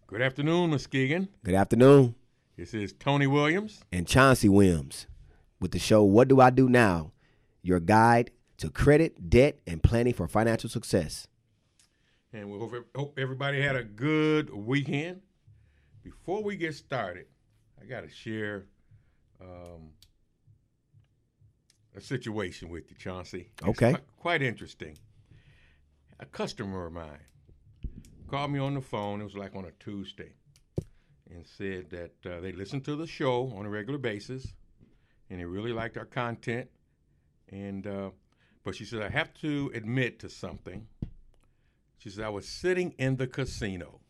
Good afternoon, Muskegon. Good afternoon. This is Tony Williams. And Chauncey Williams with the show What Do I Do Now? Your guide to credit, debt, and planning for financial success. And we hope everybody had a good weekend. Before we get started, I got to share a situation with you, Chauncey. Okay. It's quite interesting. A customer of mine called me on the phone. It was like on a Tuesday. And said that they listened to the show on a regular basis, and they really liked our content. And but she said, I have to admit to something. She said, I was sitting in the casino.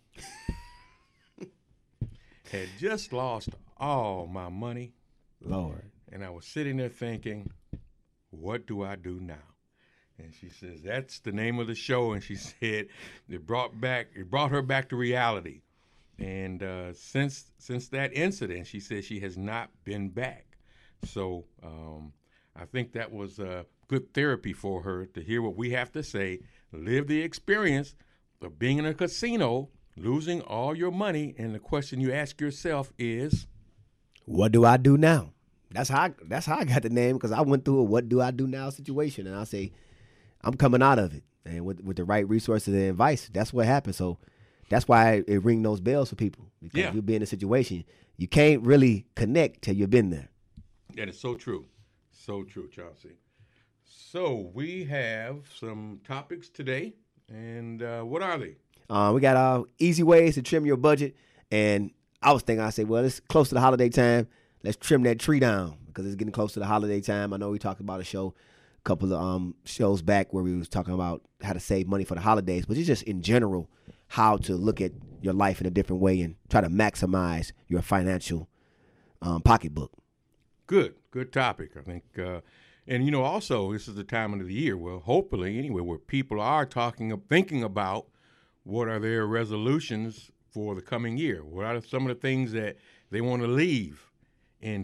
Had just lost all my money. Lord. And I was sitting there thinking, what do I do now? And she says, that's the name of the show. And she said, it brought her back to reality. And since that incident, she said she has not been back. So I think that was good therapy for her to hear what we have to say, live the experience of being in a casino, losing all your money, and the question you ask yourself is, what do I do now? That's how I got the name, because I went through a what do I do now situation, and I say I'm coming out of it, and with the right resources and advice, that's what happened. So that's why it ring those bells for people, because you be in a situation you can't really connect till you've been there. That is so true. So true, Chauncey. So we have some topics today, and what are they? We got easy ways to trim your budget, and I was thinking, I said, well, it's close to the holiday time. Let's trim that tree down, because it's getting close to the holiday time. I know we talked about a couple of shows back where we was talking about how to save money for the holidays, but it's just in general how to look at your life in a different way and try to maximize your financial pocketbook. Good topic, I think. And, also, this is the time of the year, well, hopefully, anyway, where people are thinking about what are their resolutions for the coming year. What are some of the things that they want to leave in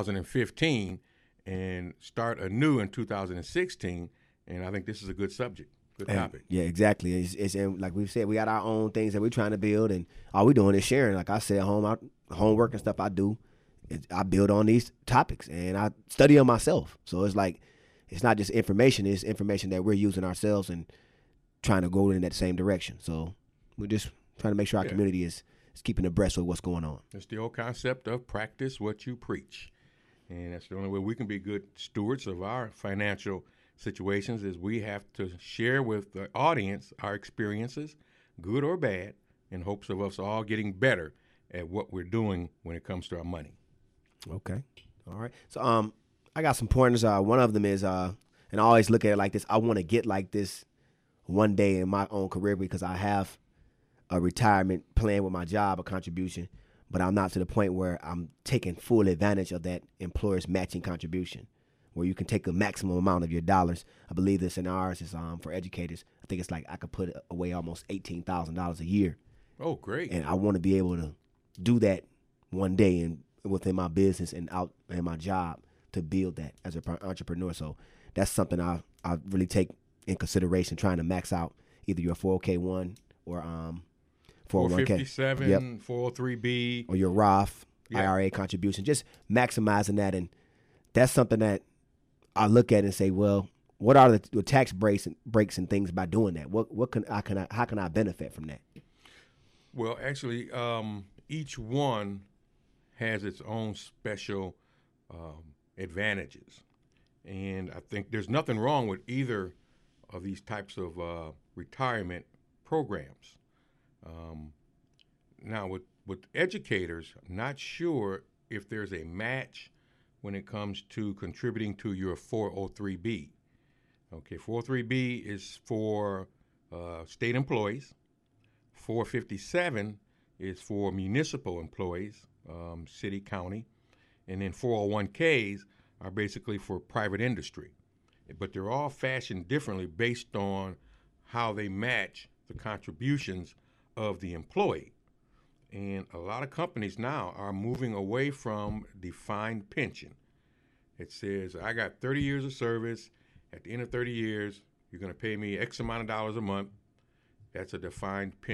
2015 and start anew in 2016? And I think this is a good subject. Good topic. Yeah, exactly. It's like we've said, we got our own things that we're trying to build, and all we're doing is sharing. Like I said, homework and stuff I do, I build on these topics, and I study them myself. So it's like, it's not just information, it's information that we're using ourselves and trying to go in that same direction. So we're just trying to make sure our community is keeping abreast with what's going on. It's the old concept of practice what you preach. And that's the only way we can be good stewards of our financial situations, is we have to share with the audience our experiences, good or bad, in hopes of us all getting better at what we're doing when it comes to our money. Okay. All right. So I got some pointers. One of them is, and I always look at it like this, I want to get like this one day in my own career, because I have a retirement plan with my job, a contribution, but I'm not to the point where I'm taking full advantage of that employer's matching contribution, where you can take the maximum amount of your dollars. I believe this in ours is for educators. I think it's like I could put away almost $18,000 a year. Oh, great. And I want to be able to do that one day and within my business and out in my job to build that as an entrepreneur. So that's something I really take in consideration, trying to max out either your 401k or 401k. 457, 403b. Or your Roth IRA contribution, just maximizing that. And that's something that I look at and say, well, what are the tax breaks and things by doing that? How can I benefit from that? Well, actually, each one has its own special advantages. And I think there's nothing wrong with either of these types of retirement programs. Now, with educators, I'm not sure if there's a match when it comes to contributing to your 403b. Okay, 403b is for state employees. 457 is for municipal employees, city, county. And then 401ks are basically for private industry. But they're all fashioned differently based on how they match the contributions of the employee. And a lot of companies now are moving away from defined pension. It says, I got 30 years of service. At the end of 30 years, you're going to pay me X amount of dollars a month. That's a defined pension.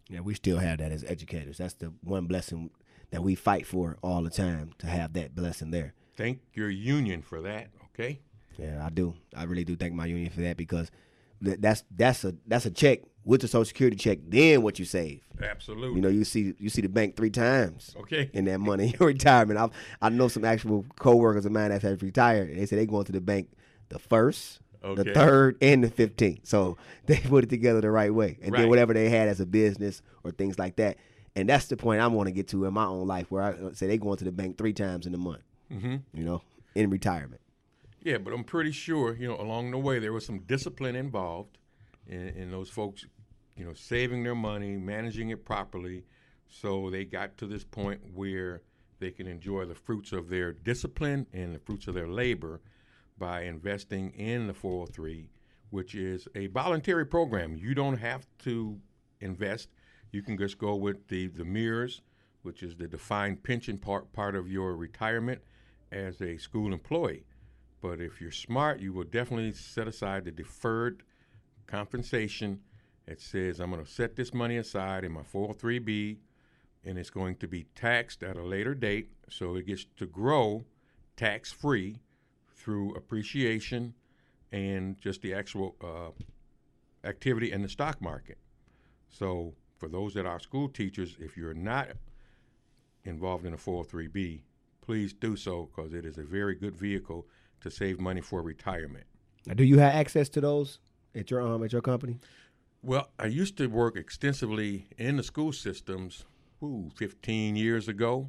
Yeah, we still have that as educators. That's the one blessing that we fight for all the time, to have that blessing there. Thank your union for that, okay? Yeah, I do. I really do thank my union for that, because that's a check with the Social Security check. Then what you save. Absolutely. You know, you see the bank 3 times. Okay. In that money in your retirement. I know some actual coworkers of mine that have retired. And they say they go into the bank the 1st, the 3rd, and the 15th. So they put it together the right way. And then whatever they had as a business or things like that. And that's the point I want to get to in my own life, where I say they go into the bank 3 times in a month. You know, in retirement. Yeah, but I'm pretty sure, along the way there was some discipline involved in those folks, saving their money, managing it properly, so they got to this point where they can enjoy the fruits of their discipline and the fruits of their labor by investing in the 403, which is a voluntary program. You don't have to invest. You can just go with the MIRS, which is the defined pension part of your retirement as a school employee. But if you're smart, you will definitely set aside the deferred compensation. It says, I'm going to set this money aside in my 403B, and it's going to be taxed at a later date, so it gets to grow tax-free through appreciation and just the actual activity in the stock market. So for those that are school teachers, if you're not involved in a 403B, please do so, because it is a very good vehicle to save money for retirement. Now, do you have access to those at your company? Well, I used to work extensively in the school systems 15 years ago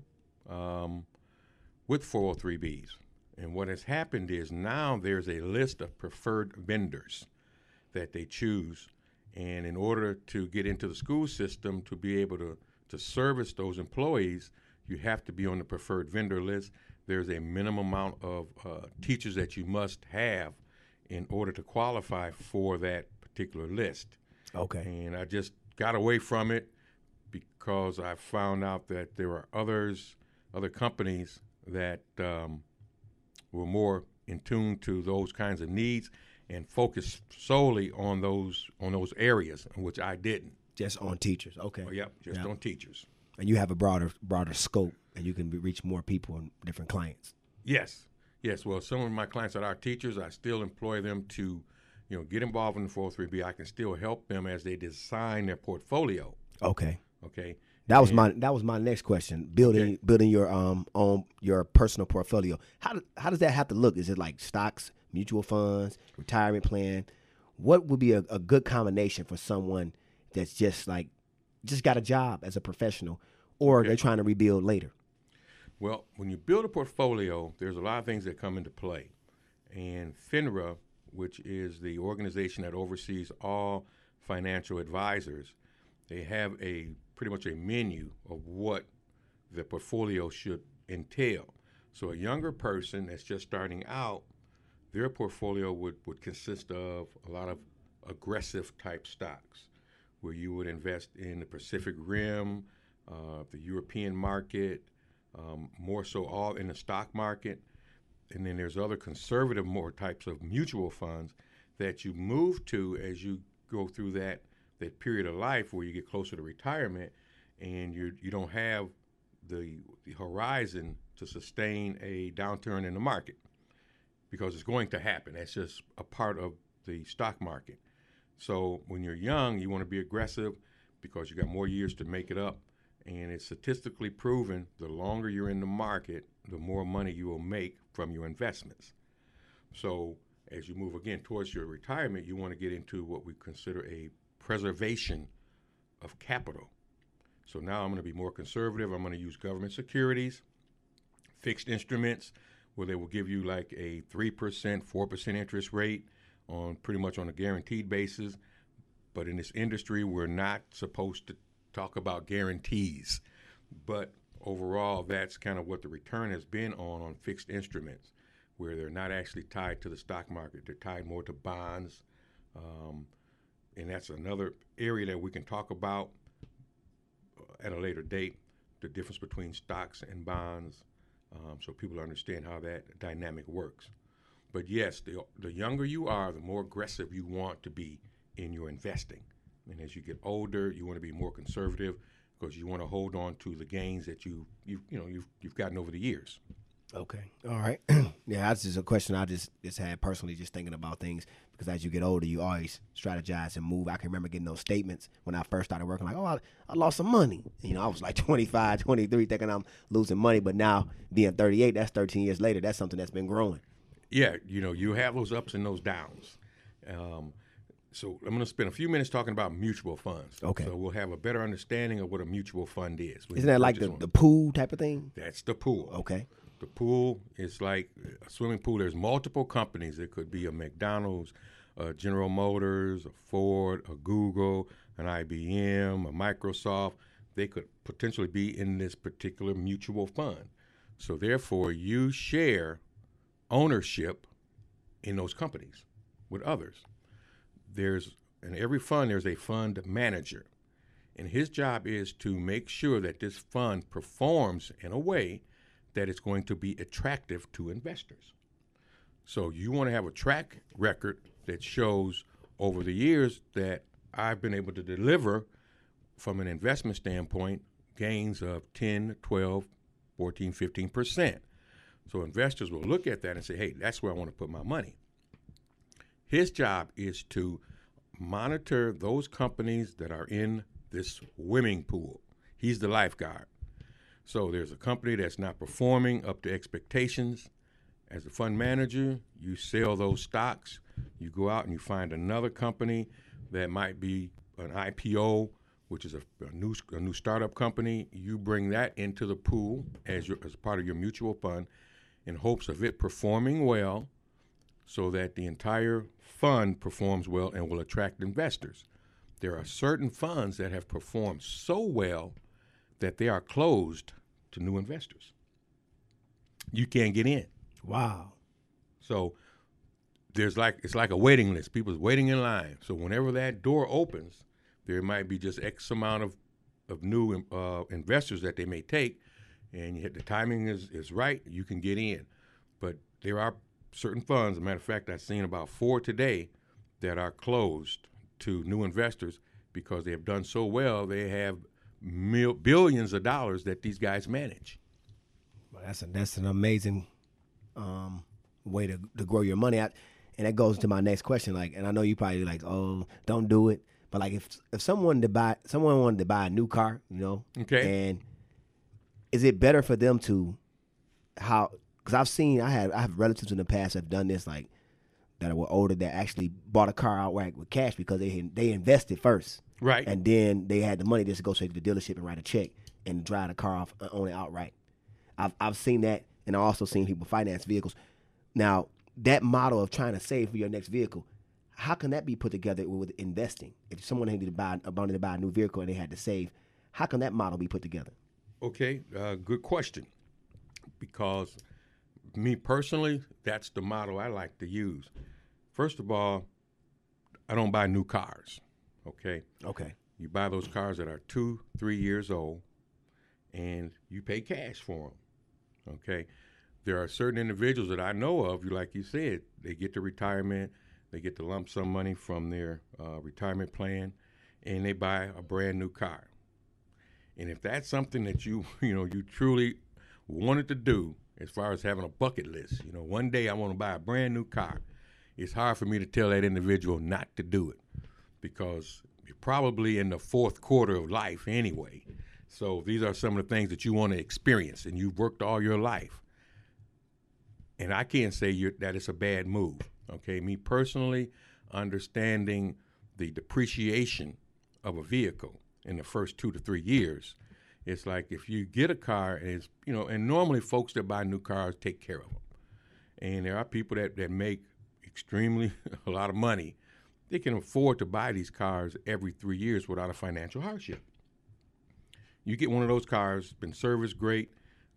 with 403Bs. And what has happened is now there's a list of preferred vendors that they choose. And in order to get into the school system, to be able to service those employees, you have to be on the preferred vendor list. There's a minimum amount of teachers that you must have in order to qualify for that particular list. Okay. And I just got away from it because I found out that there are other companies that were more in tune to those kinds of needs and focused solely on those areas, which I didn't. Just on teachers. Okay. Oh, yep, just on teachers. And you have a broader scope, and you can reach more people and different clients. Yes. Well, some of my clients that are teachers, I still employ them to, get involved in the 403B. I can still help them as they design their portfolio. Okay. That was my next question. Building your own your personal portfolio. How does that have to look? Is it like stocks, mutual funds, retirement plan? What would be a good combination for someone that's just got a job as a professional, or they're trying to rebuild later? Well, when you build a portfolio, there's a lot of things that come into play. And FINRA, which is the organization that oversees all financial advisors, they have pretty much a menu of what the portfolio should entail. So a younger person that's just starting out, their portfolio would consist of a lot of aggressive type stocks, where you would invest in the Pacific Rim, the European market, more so all in the stock market. And then there's other conservative more types of mutual funds that you move to as you go through that period of life where you get closer to retirement, and you don't have the horizon to sustain a downturn in the market, because it's going to happen. That's just a part of the stock market. So when you're young, you want to be aggressive because you got more years to make it up. And it's statistically proven the longer you're in the market, the more money you will make from your investments. So as you move again towards your retirement, you want to get into what we consider a preservation of capital. So now I'm going to be more conservative. I'm going to use government securities, fixed instruments, where they will give you like a 3%, 4% interest rate on pretty much on a guaranteed basis. But in this industry, we're not supposed to talk about guarantees. But overall, that's kind of what the return has been on fixed instruments, where they're not actually tied to the stock market. They're tied more to bonds. And that's another area that we can talk about at a later date, the difference between stocks and bonds, so people understand how that dynamic works. But yes, the younger you are, the more aggressive you want to be in your investing. And as you get older, you want to be more conservative because you want to hold on to the gains that you've gotten over the years. Okay. All right. Yeah, that's just a question I just had personally, just thinking about things, because as you get older, you always strategize and move. I can remember getting those statements when I first started working, like, oh, I lost some money. You know, I was like 25, 23, thinking I'm losing money. But now being 38, that's 13 years later. That's something that's been growing. Yeah, you have those ups and those downs. So I'm going to spend a few minutes talking about mutual funds. Okay. So we'll have a better understanding of what a mutual fund is. Isn't that like the pool type of thing? That's the pool. Okay. The pool is like a swimming pool. There's multiple companies. It could be a McDonald's, a General Motors, a Ford, a Google, an IBM, a Microsoft. They could potentially be in this particular mutual fund. So therefore, you share ownership in those companies with others. In every fund, there's a fund manager. And his job is to make sure that this fund performs in a way that it's going to be attractive to investors. So you want to have a track record that shows over the years that I've been able to deliver, from an investment standpoint, gains of 10, 12, 14, 15%. So investors will look at that and say, hey, that's where I want to put my money. His job is to monitor those companies that are in this swimming pool. He's the lifeguard. So there's a company that's not performing up to expectations. As a fund manager, you sell those stocks. You go out and you find another company that might be an IPO, which is a new startup company. You bring that into the pool as part of your mutual fund in hopes of it performing well, so that the entire fund performs well and will attract investors. There are certain funds that have performed so well that they are closed to new investors. You can't get in. Wow. So it's like a waiting list. People's waiting in line. So whenever that door opens, there might be just X amount of new investors that they may take, and the timing is right, you can get in. But there are certain funds, as a matter of fact, I've seen about 4 today that are closed to new investors because they have done so well. They have billions of dollars that these guys manage. Well, that's an amazing way to grow your money out. And that goes to my next question. Like, and I know you probably like, oh, don't do it. But like, if someone wanted to buy a new car, you know, okay, and is it better for them to because I have relatives in the past that have done this, like, that were older, that actually bought a car outright with cash because they invested first. Right. And then they had the money just to go straight to the dealership and write a check and drive the car off and own it outright. I've seen that, and I've also seen people finance vehicles. Now, that model of trying to save for your next vehicle, how can that be put together with investing? If someone wanted to buy a new vehicle and they had to save, how can that model be put together? Okay, good question. Because me personally, that's the model I like to use. First of all, I don't buy new cars. Okay. You buy those cars that are 2-3 years old, and you pay cash for them. Okay. There are certain individuals that I know of, like you said, they get to retirement, they get the lump sum money from their retirement plan, and they buy a brand new car. And if that's something that you truly wanted to do, as far as having a bucket list, one day I want to buy a brand new car, it's hard for me to tell that individual not to do it, because you're probably in the 4th quarter of life anyway. So these are some of the things that you want to experience, and you've worked all your life. And I can't say that it's a bad move. Okay, me personally, understanding the depreciation of a vehicle in the first 2 to 3 years, it's like if you get a car, and and normally folks that buy new cars take care of them. And there are people that make extremely a lot of money. They can afford to buy these cars every 3 years without a financial hardship. You get one of those cars, been serviced great,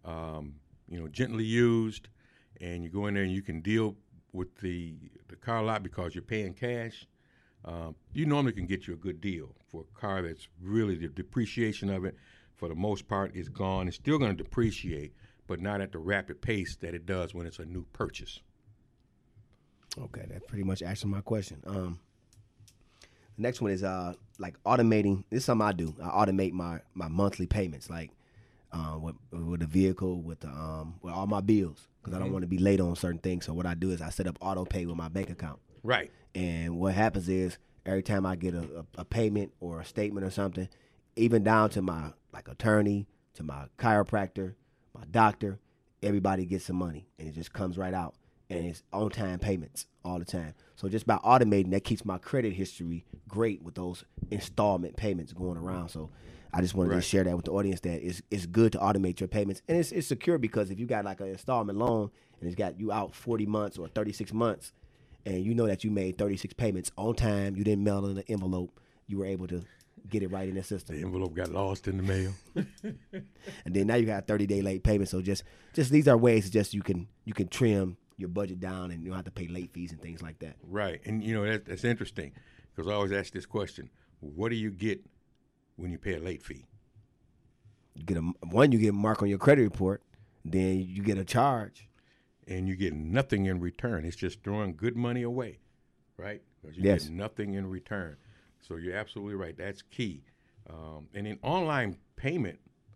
gently used, and you go in there and you can deal with the car lot because you're paying cash. You normally can get you a good deal for a car that's really, the depreciation of it, for the most part, is gone. It's still going to depreciate, but not at the rapid pace that it does when it's a new purchase. Okay, that pretty much answered my question. The next one is like automating. This is something I do. I automate my monthly payments, like with the vehicle, with all my bills, because I don't want to be late on certain things. So what I do is I set up auto pay with my bank account. Right. And what happens is every time I get a payment or a statement or something, even down to my like attorney, to my chiropractor, my doctor, everybody gets some money, and it just comes right out, and it's on time payments all the time. So just by automating, that keeps my credit history great with those installment payments going around. So I just wanted to share that with the audience, that it's good to automate your payments, and it's secure, because if you got like an installment loan and it's got you out 40 months or 36 months, and you know that you made 36 payments on time, you didn't mail in an envelope, you were able to get it right in the system. The envelope got lost in the mail. And then now you got 30-day late payment. So just these are ways just you can trim your budget down, and you don't have to pay late fees and things like that. Right. And, that's interesting, because I always ask this question. What do you get when you pay a late fee? You get you get a mark on your credit report, then you get a charge. And you get nothing in return. It's just throwing good money away, right? Because you get nothing in return. So you're absolutely right. That's key. And in online payment,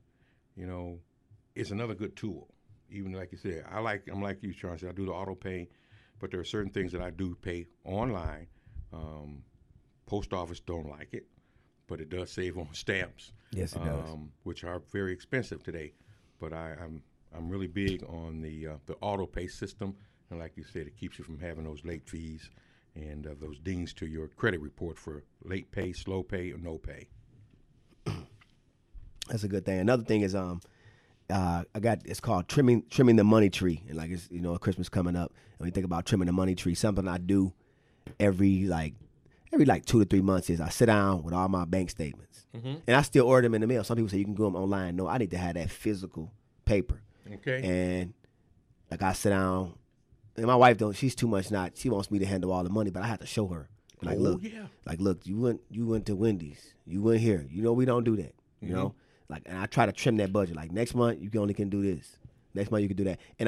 is another good tool. Even like you said, I'm like you, Chauncey. I do the auto pay, but there are certain things that I do pay online. Post office don't like it, but it does save on stamps. Yes, it does. Which are very expensive today. But I'm really big on the auto pay system, and like you said, it keeps you from having those late fees and those dings to your credit report for late pay, slow pay, or no pay. That's a good thing. Another thing is it's called trimming the money tree, and like it's Christmas coming up, and when you think about trimming the money tree, something I do every 2 to 3 months is I sit down with all my bank statements, and I still order them in the mail. Some people say you can go them online. No, I need to have that physical paper. Okay. And like I sit down, and my wife she's too much she wants me to handle all the money, but I have to show her. Like, look, you went to Wendy's, you went here. We don't do that. You know, and I try to trim that budget. Like next month you only can do this. Next month you can do that. And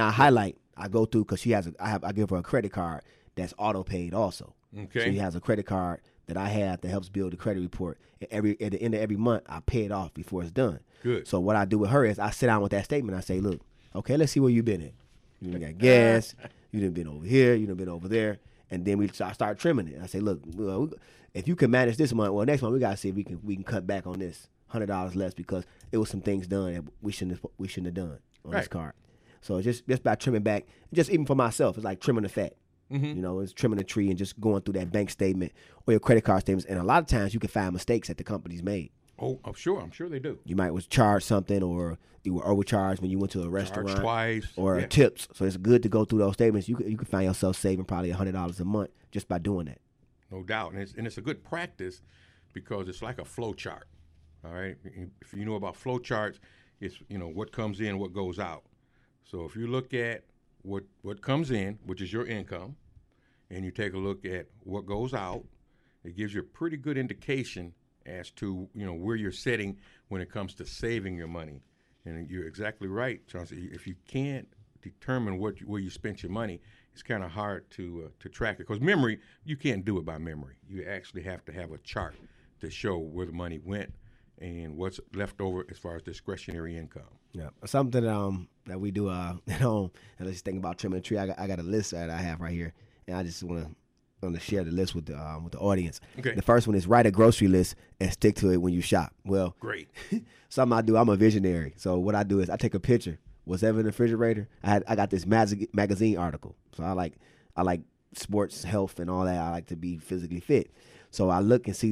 I go through, because I give her a credit card that's auto paid also. Okay. She has a credit card that I have that helps build the credit report. And at the end of every month I pay it off before it's done. Good. So what I do with her is I sit down with that statement. I say, look, okay, let's see where you've been at. You done got gas. You done been over here. You done been over there. And then I start trimming it. I say, look, if you can manage this month, well, next month we gotta see if we can cut back on this $100 less, because it was some things done that we shouldn't have done on this card. So just by trimming back, just even for myself, it's like trimming the fat. It's trimming the tree and just going through that bank statement or your credit card statements. And a lot of times you can find mistakes that the company's made. Oh, I'm sure they do. You might was charged something, or you were overcharged when you went to a restaurant. Charged twice. Or tips. So it's good to go through those statements. You can find yourself saving probably $100 a month just by doing that. No doubt. And it's a good practice, because it's like a flow chart. All right? If you know about flow charts, it's, what comes in, what goes out. So if you look at what comes in, which is your income, and you take a look at what goes out, it gives you a pretty good indication as to where you're sitting when it comes to saving your money. And you're exactly right, Chauncey. If you can't determine where you spent your money, it's kind of hard to track it, because memory, you can't do it by memory. You actually have to have a chart to show where the money went and what's left over as far as discretionary income. Yeah, something that we do at home. And let's think about trimming the tree. I got a list that I have right here, and I just want to share the list with the audience. Okay. The first one is write a grocery list and stick to it when you shop. Well, great. Something I do. I'm a visionary, so what I do is I take a picture. What's ever in the refrigerator? I got this magazine article. So I like sports, health, and all that. I like to be physically fit. So I look and see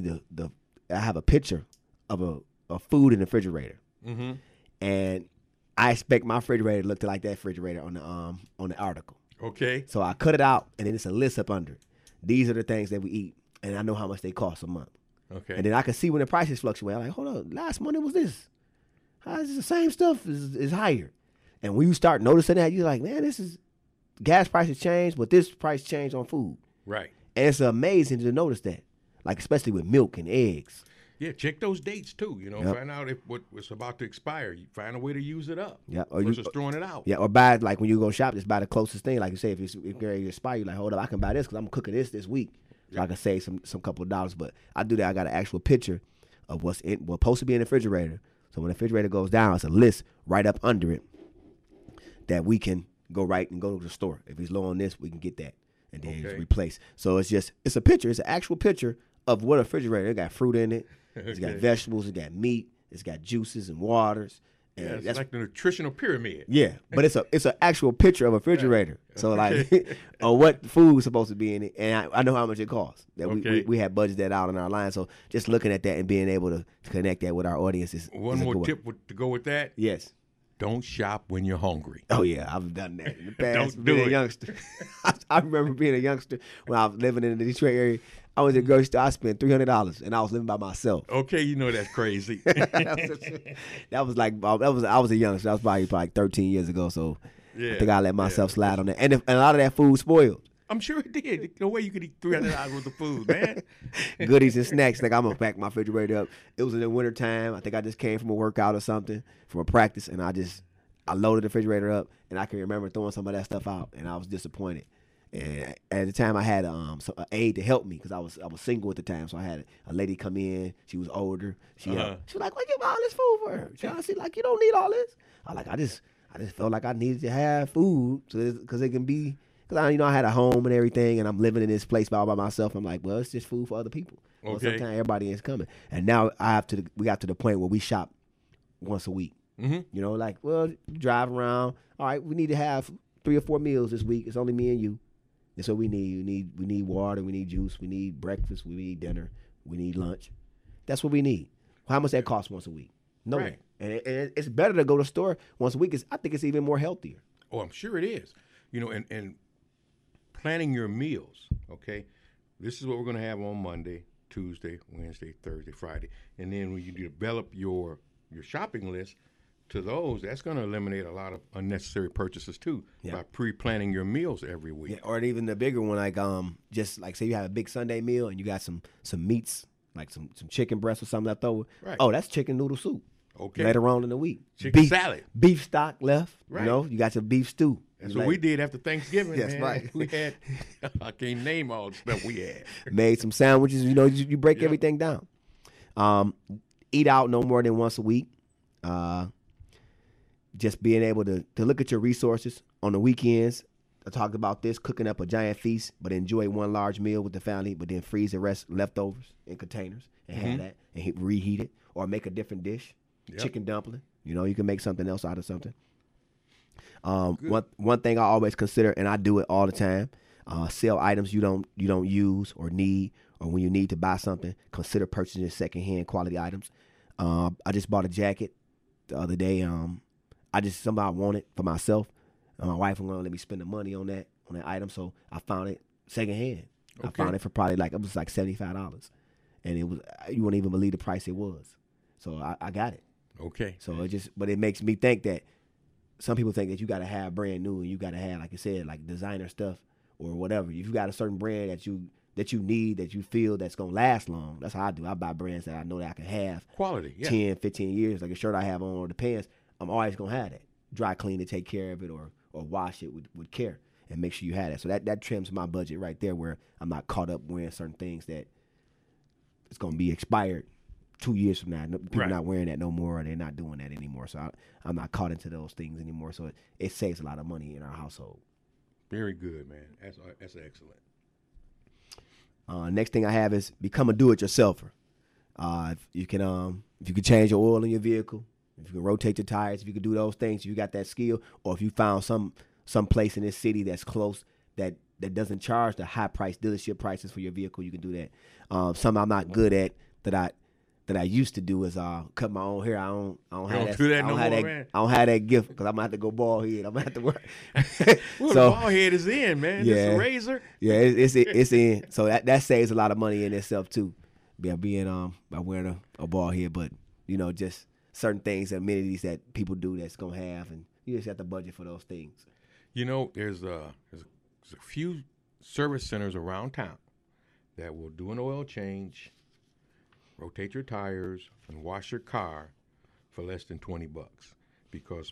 I have a picture of a food in the refrigerator, and I expect my refrigerator to look like that refrigerator on the article. Okay. So I cut it out, and then it's a list up under it. These are the things that we eat, and I know how much they cost a month. Okay. And then I can see when the prices fluctuate. I'm like, hold on, last month it was this. How is the same stuff is higher? And when you start noticing that, you're like, man, this is gas prices change, but this price changed on food. Right. And it's amazing to notice that, like especially with milk and eggs. Yeah, check those dates too. Find out if what's about to expire. You find a way to use it up. Yeah, versus throwing it out. Yeah, or buy, like when you go shop, just buy the closest thing. Like you say, if you're ready to expire, you're like, hold up, I can buy this because I'm cooking this week. so I can save some couple of dollars. But I do that. I got an actual picture of what's supposed to be in the refrigerator. So when the refrigerator goes down, it's a list right up under it that we can go to the store. If it's low on this, we can get that and then replace. So it's a picture. It's an actual picture of what a refrigerator. It got fruit in it. It's got vegetables. It got meat. It's got juices and waters. And yeah, that's like the nutritional pyramid. Yeah, but it's an actual picture of a refrigerator. Right. So like, on what food's supposed to be in it, and I know how much it costs. That we had budgeted that out in our line. So just looking at that and being able to connect that with our audience is one more tip to go with that. Yes. Don't shop when you're hungry. Oh yeah, I've done that in the past. Don't do it. A youngster. I remember being a youngster when I was living in the Detroit area. I was at the grocery store. I spent $300, and I was living by myself. Okay, you know that's crazy. I was a youngster. That was probably 13 years ago. So I think I let myself slide on that. And a lot of that food spoiled. I'm sure it did. No way you could eat $300 worth of food, man. Goodies and snacks. Like, I'm going to pack my refrigerator up. It was in the wintertime. I think I just came from a workout or something, from a practice, and I loaded the refrigerator up, and I can remember throwing some of that stuff out, and I was disappointed. And at the time, I had an aide to help me because I was single at the time. So I had a lady come in. She was older. She was like, "What you buy all this food for her?" She like, "You don't need all this." I just felt like I needed to have food because it can be because I had a home and everything, and I'm living in this place all by myself. I'm like, well, it's just food for other people. Okay. Well, sometimes everybody is coming, and now we got to the point where we shop once a week. Mm-hmm. Drive around. All right, we need to have 3 or 4 meals this week. It's only me and you. That's what we need. We need water. We need juice. We need breakfast. We need dinner. We need lunch. That's what we need. How much that costs once a week? No. Right. And it's better to go to the store once a week. I think it's even more healthier. Oh, I'm sure it is. And planning your meals, okay? This is what we're going to have on Monday, Tuesday, Wednesday, Thursday, Friday. And then when you develop your shopping list, to those, that's going to eliminate a lot of unnecessary purchases too by pre-planning your meals every week. Yeah, or even the bigger one, like just like say you have a big Sunday meal and you got some meats, like some chicken breast or something left over. Right. Oh, that's chicken noodle soup. Okay. Later on in the week, chicken salad, beef stock left. Right. You got your beef stew. That's what we did after Thanksgiving. That's right. We had I can't name all the stuff we had. Made some sandwiches. You break everything down. Eat out no more than once a week. Just being able to look at your resources on the weekends. I talked about this, cooking up a giant feast, but enjoy one large meal with the family, but then freeze the rest leftovers in containers and have that and reheat it or make a different dish. Yep. Chicken dumpling. You can make something else out of something. One thing I always consider, and I do it all the time, sell items you don't use or need, or when you need to buy something, consider purchasing secondhand quality items. I just bought a jacket the other day. Somebody wanted for myself. My wife was gonna let me spend the money on that item, so I found it secondhand. Okay. I found it for probably it was like $75, and it was you wouldn't even believe the price it was. So I got it. Okay. So but it makes me think that some people think that you got to have brand new and you got to have, like you said, like designer stuff or whatever. If you got a certain brand that you need, that you feel that's gonna last long, that's how I do. I buy brands that I know that I can have quality, 10, 15 years, like a shirt I have on or the pants. I'm always gonna have that. Dry clean to take care of it or wash it with care and make sure you have that. So that trims my budget right there where I'm not caught up wearing certain things that it's gonna be expired 2 years from now. People not wearing that no more or they're not doing that anymore. So I'm not caught into those things anymore. So it saves a lot of money in our household. Very good, man. That's excellent. Next thing I have is become a do-it-yourselfer. If you can change your oil in your vehicle, if you can rotate your tires, if you can do those things, if you got that skill, or if you found some place in this city that's close that doesn't charge the high price dealership prices for your vehicle, you can do that. Something I'm not good at that I used to do is cut my own hair. I don't have that. I don't have that gift because I'm gonna have to go bald head. I'm gonna have to work. Well, the bald head is in, man. Yeah, it's a razor. Yeah, it's in. So that saves a lot of money in itself too. By wearing a bald head, but just certain things, amenities that people do that's gonna have, and you just have to budget for those things. There's a few service centers around town that will do an oil change, rotate your tires, and wash your car for less than $20 because,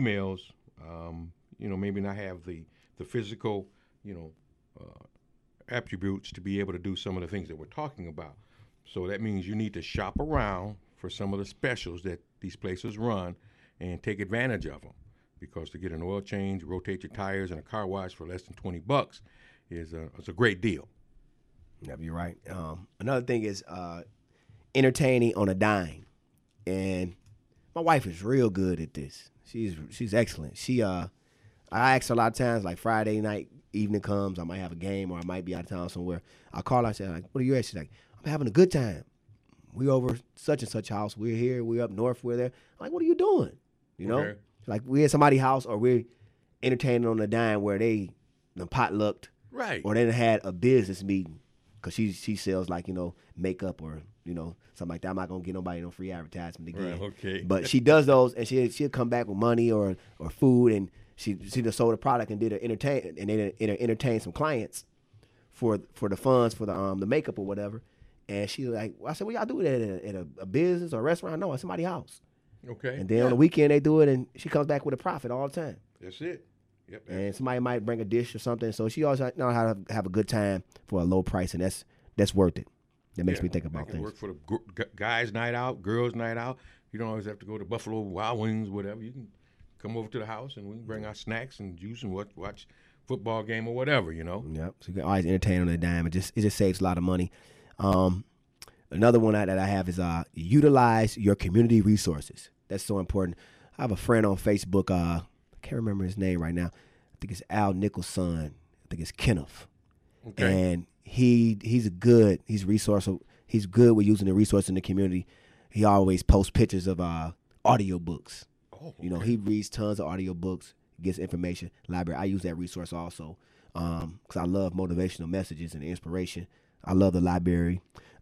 females, maybe not have the physical, attributes to be able to do some of the things that we're talking about. So that means you need to shop around for some of the specials that these places run and take advantage of them. Because to get an oil change, rotate your tires, and a car wash for less than $20 is a great deal. Yeah, you're right. Another thing is entertaining on a dime, and my wife is real good at this. She's excellent. I ask her a lot of times, like Friday night, evening comes, I might have a game or I might be out of town somewhere. I call her and say, like, what are you at? She's like, I'm having a good time. We over such and such house. We're here. We're up north. We're there. I'm like, what are you doing? You know? Okay. Like we're at somebody's house or we're entertaining on a dime where they potlucked. Right. Or they done had a business meeting because she sells like, makeup or, something like that. I'm not going to get nobody no free advertisement again. Right, okay. But she does those and she'll come back with money or food and she just sold a product and did entertain some clients for the funds for the makeup or whatever. And she like, I said, well, y'all do it at a business or a restaurant? No, at somebody's house. Okay. And then on the weekend they do it and she comes back with a profit all the time. That's it. Yep. And somebody might bring a dish or something. So she always know how to have a good time for a low price, and that's worth it. That makes me think about things. Work for the guys' night out, girls' night out. You don't always have to go to Buffalo Wild Wings, whatever. You can come over to the house and we can bring our snacks and juice and watch football game or whatever, Yep. So you can always entertain on a dime. It just saves a lot of money. Another one that I have is utilize your community resources. That's so important. I have a friend on Facebook. I can't remember his name right now. I think it's Al Nichols' son. I think it's Kenneth. Okay. And he's resourceful. He's good with using the resources in the community. He always posts pictures of audio books. Oh, okay. He reads tons of audio books, gets information. Library. I use that resource also because I love motivational messages and inspiration. I love the library,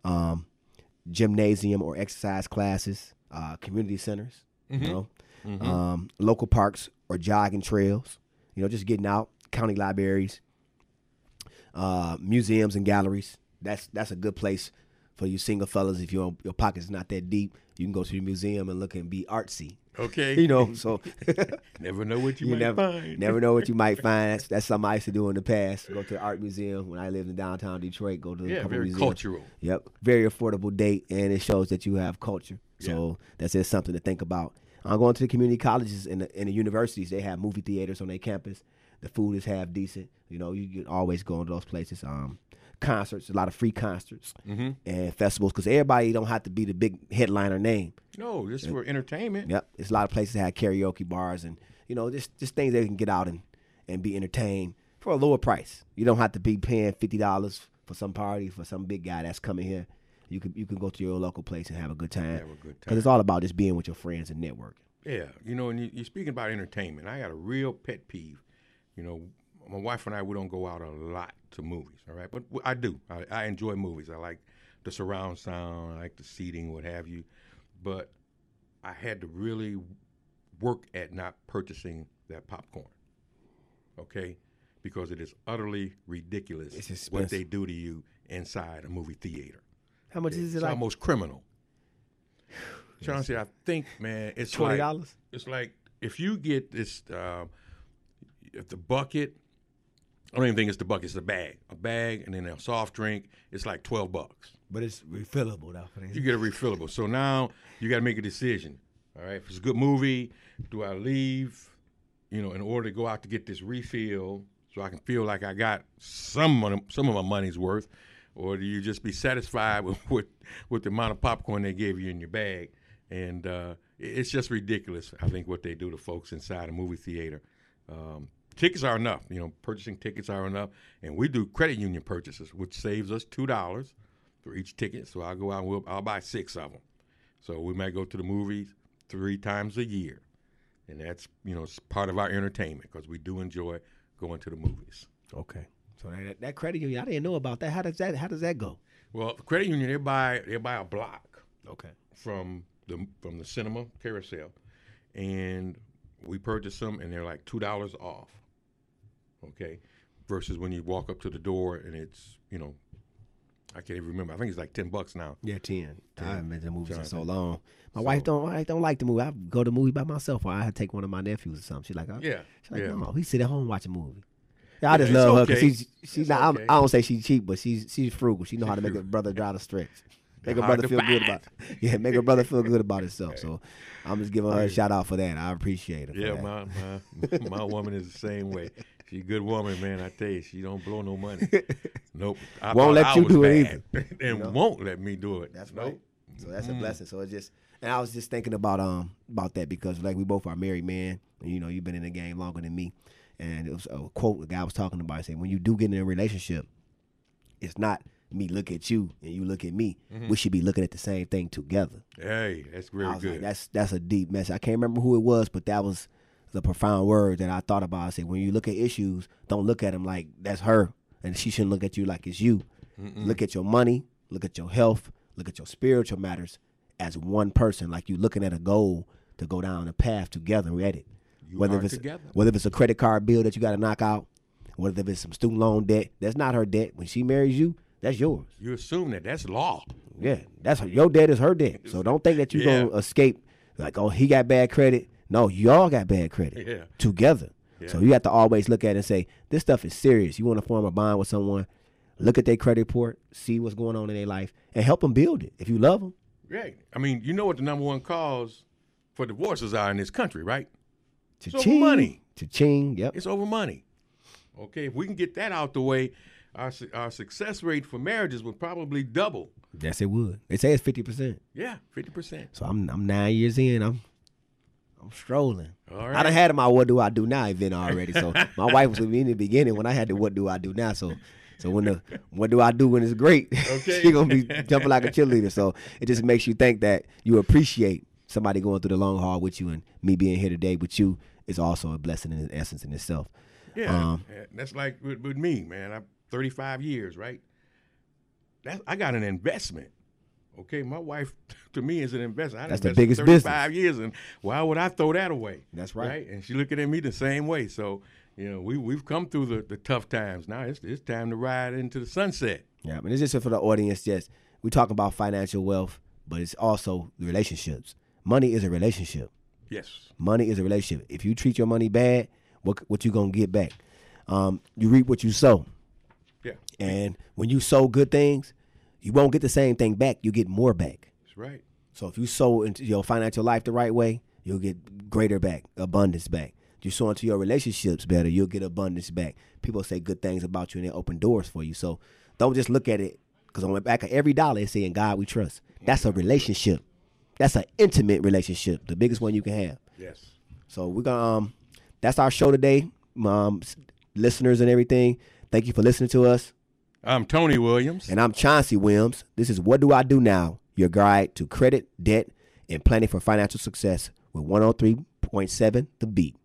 gymnasium or exercise classes, community centers. Mm-hmm. Local parks or jogging trails. Just getting out. County libraries, museums and galleries. That's a good place for you single fellas. If your pocket's not that deep, you can go to the museum and look and be artsy. Okay. So never know what you might find. Never know what you might find. That's something I used to do in the past. Go to the art museum when I lived in downtown Detroit. Go to a couple very museums. Cultural. Yep, very affordable date, and it shows that you have culture. So that's just something to think about. I'm going to the community colleges and the universities. They have movie theaters on their campus. The food is half decent. You can always go to those places. Concerts, a lot of free concerts and festivals because everybody don't have to be the big headliner name. No, just for entertainment. Yep, there's a lot of places that have karaoke bars and just things they can get out and be entertained for a lower price. You don't have to be paying $50 for some party for some big guy that's coming here. You can go to your local place and have a good time. Because it's all about just being with your friends and networking. Yeah, and you're speaking about entertainment. I got a real pet peeve. My wife and I, we don't go out a lot to movies, all right? But I do. I enjoy movies. I like the surround sound. I like the seating, what have you. But I had to really work at not purchasing that popcorn, okay? Because it is utterly ridiculous what they do to you inside a movie theater. How much is it? It's like? Almost criminal. Chauncey, I think, man, it's $20. It's like if you get this, if the bucket, I don't even think it's the bucket, it's a bag, and then a soft drink. It's like $12. But it's refillable, though. You get a refillable. So now you got to make a decision. All right, if it's a good movie, do I leave, in order to go out to get this refill so I can feel like I got some of my money's worth, or do you just be satisfied with the amount of popcorn they gave you in your bag? And it's just ridiculous, I think, what they do to folks inside a movie theater. Tickets are enough. Purchasing tickets are enough. And we do credit union purchases, which saves us $2 for each ticket. So I'll go out and I'll buy 6 of them. So we might go to the movies 3 times a year. And that's, it's part of our entertainment because we do enjoy going to the movies. Okay. So that credit union, I didn't know about that. How does that go? Well, the credit union, they buy a block. Okay. From the cinema carousel, and we purchase them, and they're like $2 off. Okay, versus when you walk up to the door and it's I can't even remember. I think it's like $10 now. Yeah, 10. I haven't been to the movies in so long. My wife don't like the movie. I go to the movie by myself, or I take one of my nephews or something. She's like, no, he sit at home and watch a movie. Yeah, I just it's love her okay. because she's It's not. okay. I don't say she's cheap, but she's frugal. She know how to make her brother dry the stretch. Make her Hard brother to feel good find. about. Yeah, make her brother feel good about himself. So I'm just giving her a shout out for that. I appreciate her. For Yeah, that. my woman is the same way. She a good woman, man. I tell you, she don't blow no money. Nope. I Won't thought let I you was do it bad, either. and You know? won't let me do it. That's Nope. right. So that's a blessing. So it's just, and I was just thinking about that because like we both are married men. And, you know, you've been in the game longer than me, and it was a quote the guy was talking about. He said, when you do get in a relationship, it's not me look at you and you look at me. We should be looking at the same thing together. Hey, that's I very was good. like, that's a deep message. I can't remember who it was, but that was the profound word that I thought about. I said, when you look at issues, don't look at them like that's her, and she shouldn't look at you like it's you. Look at your money, look at your health, look at your spiritual matters as one person, like you looking at a goal to go down a path together at it. You are together. Whether if it's a credit card bill that you got to knock out, whether if it's some student loan debt, that's not her debt. When she marries you, that's yours. You assume that's law. Yeah, your debt is her debt. So don't think that you're Yeah. gonna escape. Like, oh, he got bad credit. No, y'all got bad credit. Yeah. Together. Yeah. So you have to always look at it and say, this stuff is serious. You want to form a bond with someone, look at their credit report, see what's going on in their life, and help them build it. If you love them, Right. I mean, you know what the number one cause for divorces are in this country, right? It's over cha-ching, money. Cha-ching, yep. It's over money. Okay, if we can get that out the way, our success rate for marriages would probably double. Yes, it would. They say it's 50%. Yeah, 50%. So I'm 9 years in. I'm strolling. All I right. done had my What Do I Do Now event already. So my wife was with me in the beginning when I had the What Do I Do Now. So when the What Do I Do when it's great, Okay. she gonna be jumping like a cheerleader. So it just makes you think that you appreciate somebody going through the long haul with you, and me being here today with you is also a blessing in essence in itself. Yeah, that's like with me, man. I'm 35 years, right? I got an investment. Okay, my wife to me is an investment. I That's the invested biggest 35 years, and why would I throw that away? That's right. And she looking at me the same way. So you know, we've come through the tough times. Now it's time to ride into the sunset. Yeah, I mean, it's just for the audience. Just we talk about financial wealth, but it's also the relationships. Money is a relationship. Yes. Money is a relationship. If you treat your money bad, what you gonna get back? You reap what you sow. Yeah. And when you sow good things, you won't get the same thing back. You get more back. That's right. So if you sow into your financial life the right way, you'll get greater back, abundance back. If you sow into your relationships better, you'll get abundance back. People say good things about you and they open doors for you. So don't just look at it, because on the back of every dollar it's saying God we trust. That's a relationship. That's an intimate relationship, the biggest one you can have. Yes. So we're gonna that's our show today. Listeners and everything, thank you for listening to us. I'm Tony Williams. And I'm Chauncey Williams. This is What Do I Do Now? Your guide to credit, debt, and planning for financial success with 103.7 The Beat.